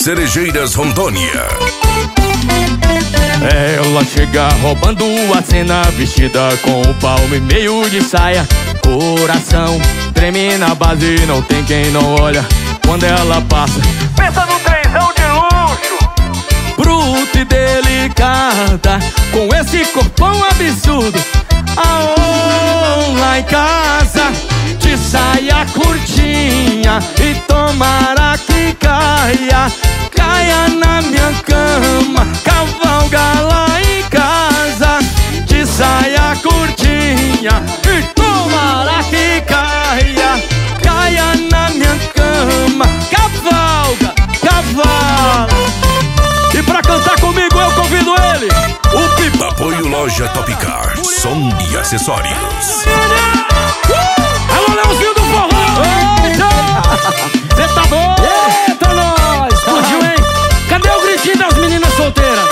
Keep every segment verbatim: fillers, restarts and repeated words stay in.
Cerejeiras, Rondônia. Ela chega roubando a cena, vestida com o palmo e meio de saia. Coração treme na base, não tem quem não olha quando ela passa. Pensa no trenzão de luxo, Bruta e delicada, com esse corpão absurdo. Aô, lá em casa, de saia curtinha, e tomara que caia, caia na minha cama, cavalga lá em casa, de saia curtinha, e tomara que caia, caia na minha cama, cavalga, cavala. E pra cantar comigo eu convido ele, o Pipa. Apoio Loja Top Car, som e acessórios. Uh! Alô, Leozinho do Forró! Eita! Cê tá bom? Eita, nós! Explodiu, hein? Cadê o gritinho das meninas solteiras?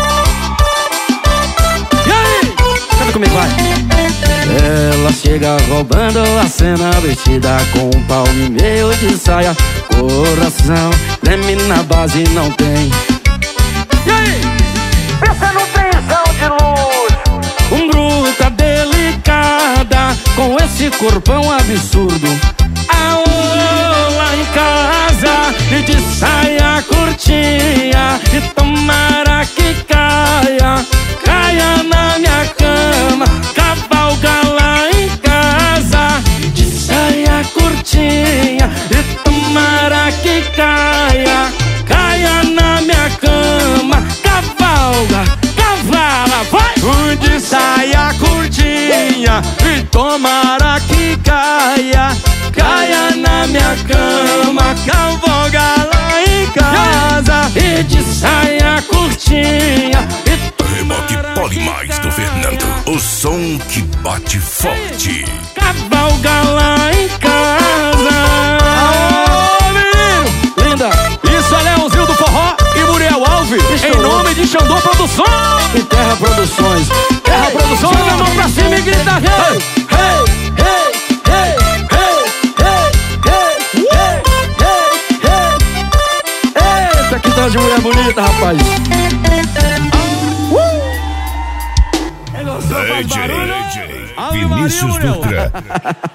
E aí? Canta comigo, vai! Ela chega roubando a cena, vestida com um palmo e meio de saia. Coração treme na base, não tem. E aí? pensa no trenzão de luxo, Um bruta delicada, com esse corpão absurdo. Aô, lá em casa, e de saia curtinha, e tomara que caia, caia na minha cama, cavalga lá em casa, de saia curtinha, e tomara que caia, caia na minha cama, cavalga, cavala, vai! De saia curtinha, e tomara que caia, caia na minha cama, cavalga lá em casa, e de saia curtinha, e Reboque Polimais do Fernando, o som que bate forte. cavalga lá em casa. Aô, menino! Linda! Isso é Leãozinho do Forró e Muriel Alves, em nome de Xandô Produções e Terra Produções. Terra Produções, joga a mão pra cima e grita: hey, hey, hey, hey, hey, hey, hey, hey, hey. Eita, que tal de mulher bonita, rapaz! D J Vinícius Dutra.